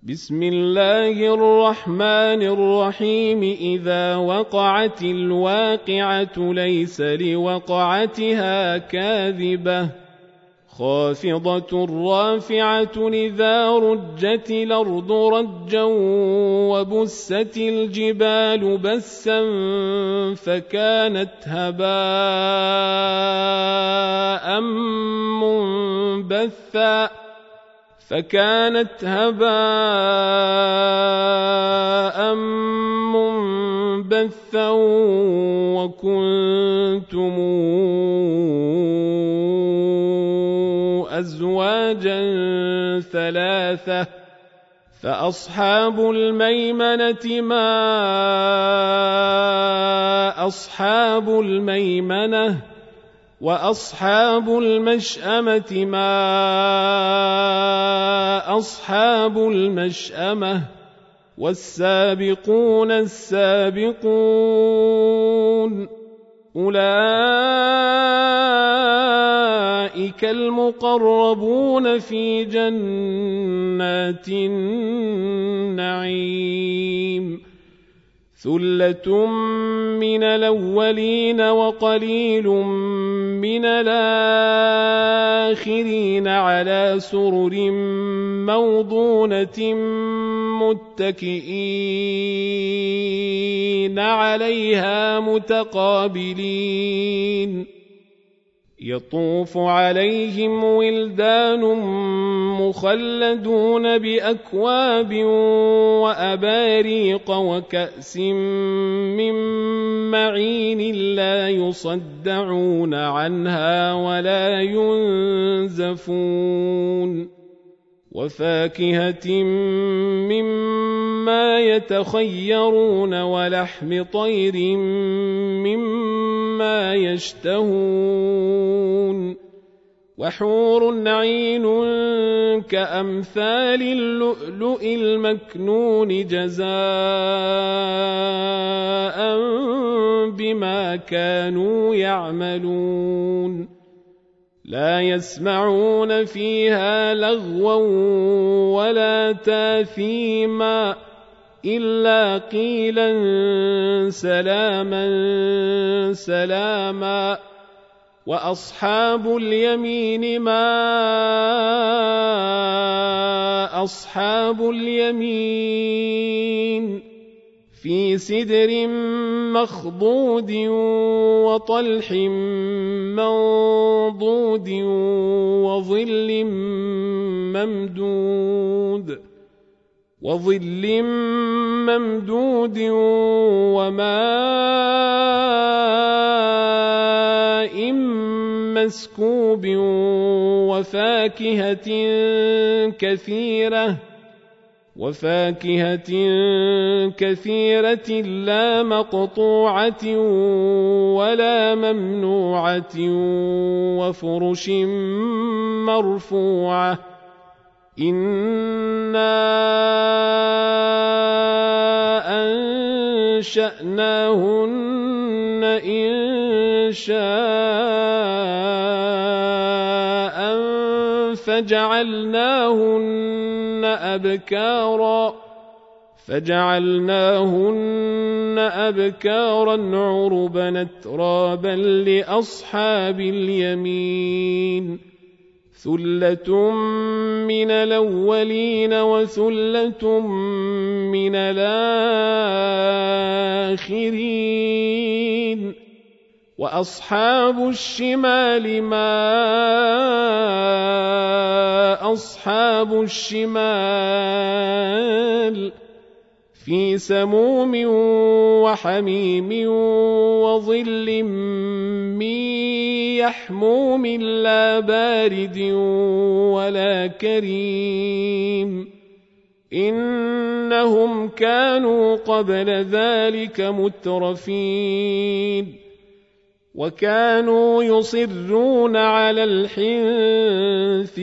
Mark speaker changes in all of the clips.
Speaker 1: بسم الله الرحمن الرحيم. إذا وقعت الواقعة ليس لوقعتها كاذبة خافضة رافعة إذا رجت الأرض رجا وبست الجبال بسا فكانت هباء منبثا وكنتم أزواجا ثلاثة فأصحاب الميمنة ما أصحاب الميمنة وأصحاب المشأمة ما أصحاب المشأمة والسابقون السابقون أولئك المقربون في جنات النعيم ثلة من الأولين وقليل من الآخرين على سرر موضونة متكئين عليها متقابلين يطوف عليهم ولدان مخلدون بأكواب وأباريق وكأس من معين لا يصدعون عنها ولا ينزفون وفاكهة مما يتخيرون ولحم طير مما يشتهون وحور عين كأمثال اللؤلؤ المكنون جزاء بما كانوا يعملون لا يسمعون فيها لغوا ولا تاثيما إلا قيلا سلاما سلاما وأصحاب اليمين ما أصحاب اليمين في سدر مخضود وطلح منضود وظل ممدود وماء مسكوب وفاكهة كثيرة لا مقطوعة ولا ممنوعة وفرش مرفوعة إنا أنشأناهن إنشاء فجعلناهن أبكارا عربا أترابا لأصحاب اليمين ثلة من الأولين وثلة من الآخرين وأصحاب الشمال ما أصحاب الشمال في سموم وحميم وظل من يحموم لا بارد ولا كريم إنهم كانوا قبل ذلك مترفين وكانوا يصرون على الحنث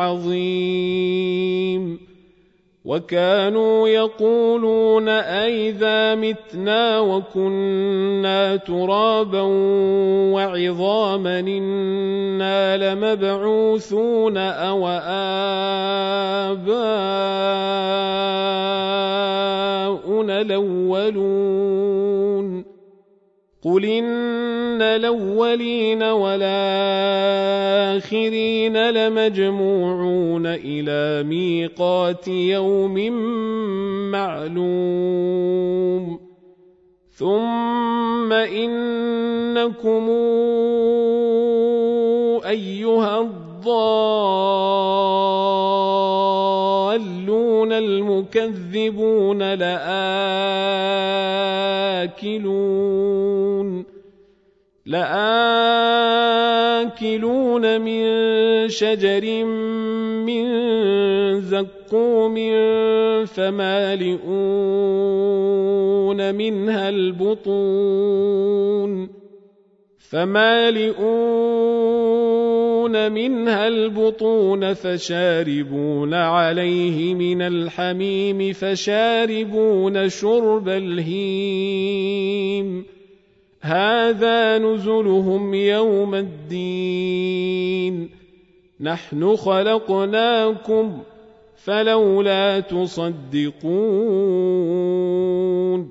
Speaker 1: العظيم وكانوا يقولون أئذا متنا وكنا ترابا وعظاما إنا لمبعوثون أو آباؤنا الأولون قل إن الأولين والآخرين لمجموعون إلى ميقات يوم معلوم ثم إنكم أيها الضالون المكذبون لآكلون من شجر من زقوم فمالئون منها البطون فشاربون عليه من الحميم فشاربون شرب الهيم هذا نزلهم يوم الدين نحن خلقناكم فلولا تصدقون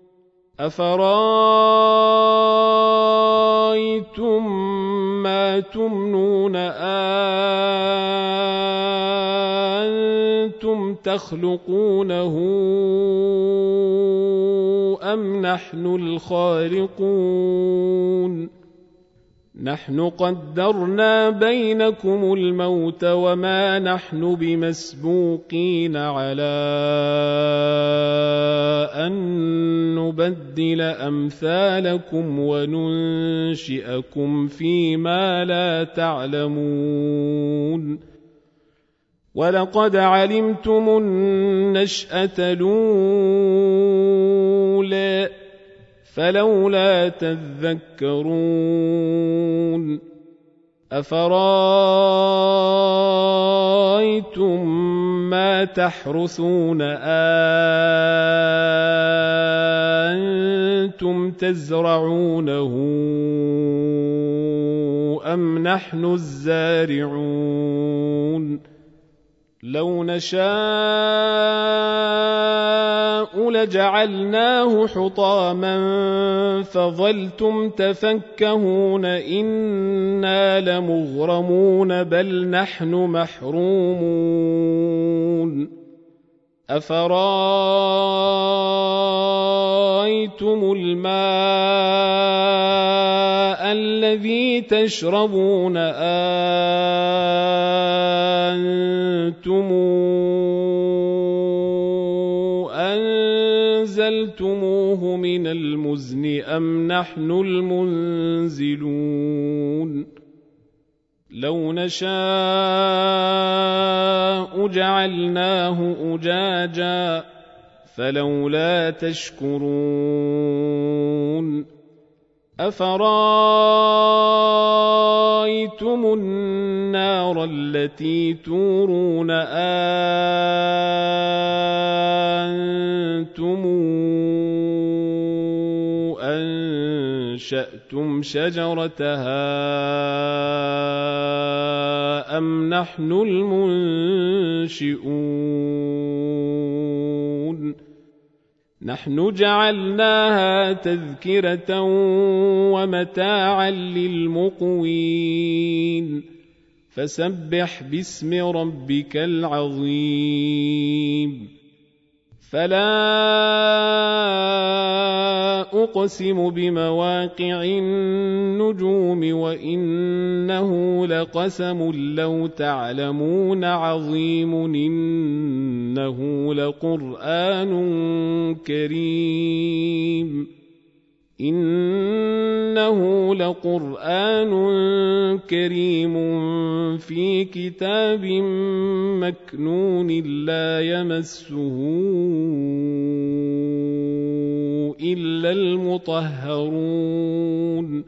Speaker 1: أفرأيتم ما تمنون أنتم تخلقونه أم نحن الخالقون نحن قدرنا بينكم الموت وما نحن بمسبوقين على أن نبدل أمثالكم وننشئكم فيما لا تعلمون ولقد علمتم النشأة الأولى فلولا تذكرون أفرأيتم ما تحرثون أنتم تزرعونه أم نحن الزارعون لو نشاء لجعلناه حطاما فظلتم تفكهون إنا لمغرمون بل نحن محرومون أفرأيتم الماء الذي تشربون أنتم أنزلتموه من المزن أم نحن المنزلون لو نشاء جعلناه أجاجا فلولا تشكرون أفرأيتم النار التي تورون أنتم أنشأتم شجرتها أم نحن المنشئون نحن جعلناها تذكرة ومتاعا للمقوين فسبح باسم ربك العظيم فلا أقسم بمواقع النجوم وإنه لقسم لو تعلمون عظيم إنه لقرآن كريم في كتاب مكنون لا يمسه إلا المطهرون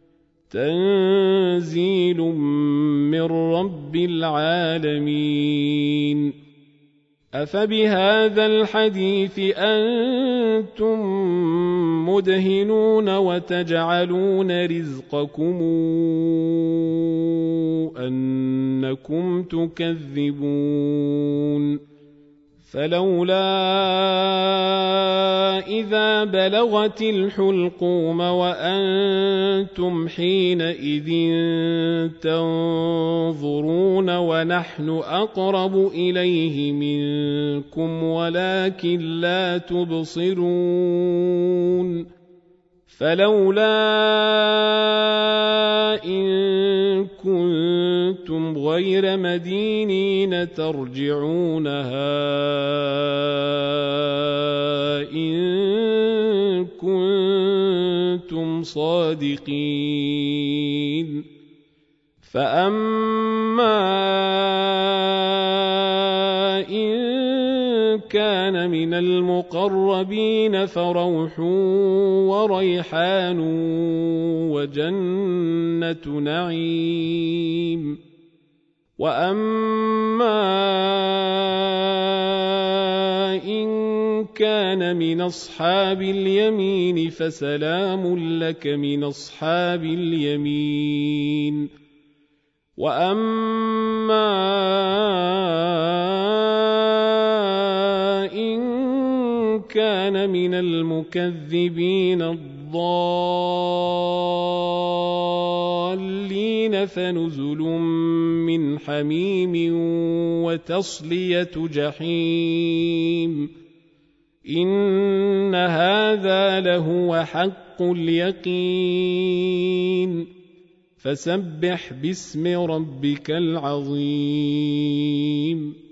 Speaker 1: تنزيل من رب العالمين أفبهذا الحديث أنتم مدهنون وتجعلون رزقكم أنكم تكذبون فلولا بلغت الحلقوم وأنتم حينئذ تنظرون ونحن أقرب إليه منكم ولكن لا تبصرون فلولا إن كنتم غير مدينين ترجعونها إن كنتم صادقين فأما إن كان من المقربين فروح وريحان وجنة نعيم وأما إن كان من أصحاب اليمين فسلام لك من أصحاب اليمين وأما إن كان من المكذبين الضالين فنزل من حميم وتصلية جحيم إن هذا لهو حق اليقين فسبح باسم ربك العظيم